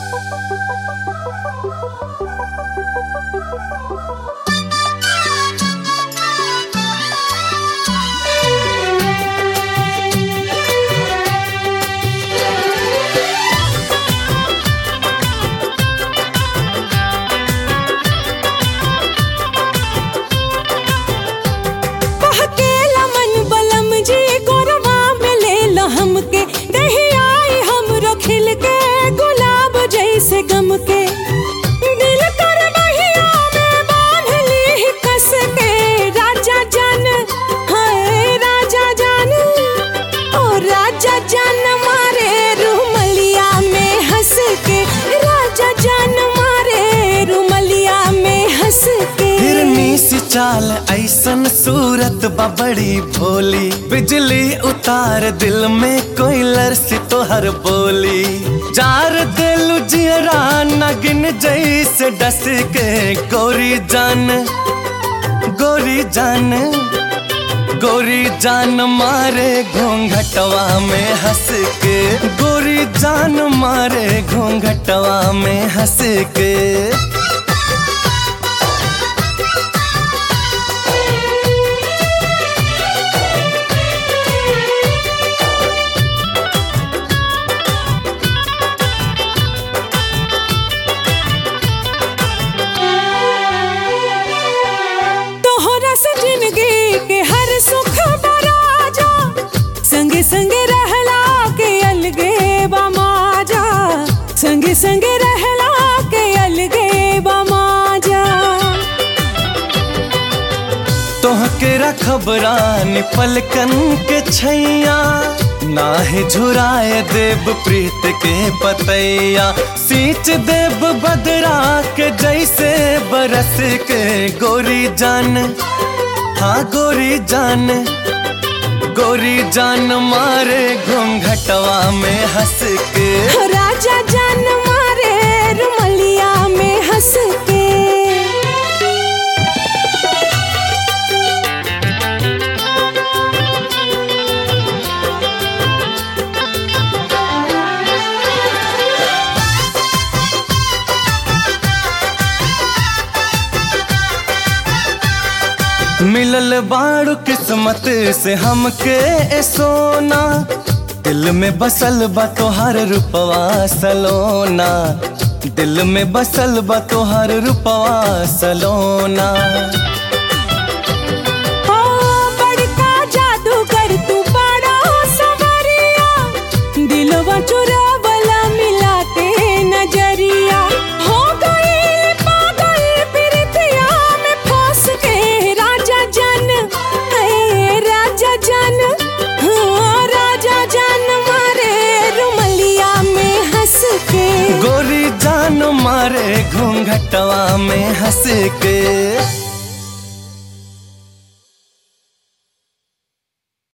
चाल ऐसन सूरत बड़ी भोली, बिजली उतार दिल में कोयलर से तोहर बोली। जार दिल जियरा नगिन जैसे डस के गोरी जान, गोरी जान, गोरी जान मारे घूंघटवा में हंस के, गोरी जान मारे घूंघटवा में हंस के। संगे रहला के अलगे बमाजा, संगे संगे रहला के अलगे बमाजा। तोहके रखब रानी पलकन के छैया, नाहे झुराए देव प्रीत के पतैया। सींच देव बदरा के जैसे बरस के गोरी जान, हाँ गोरी जान, गोरी जान मारे घूंघटवा में हंस के। राजा जान मारे रुमलिया में हंस के। मिलल बाड़ू किस्मत से हमके सोना, दिल में बसल बा तोहर रूपवा सलोना, दिल में बसल बा तोहर रूपवा सलोना। बड़का जादूगर तू बड़ा सवरिया, दिलवा चुरावला मिला के नजरिया। हो गई पागल प्रीतिया में फंस के, राजा जान, राजा जान, राजा जान मारे रुमलिया में हंस के। गोरी जान मारे घूंघटवा में हंस के।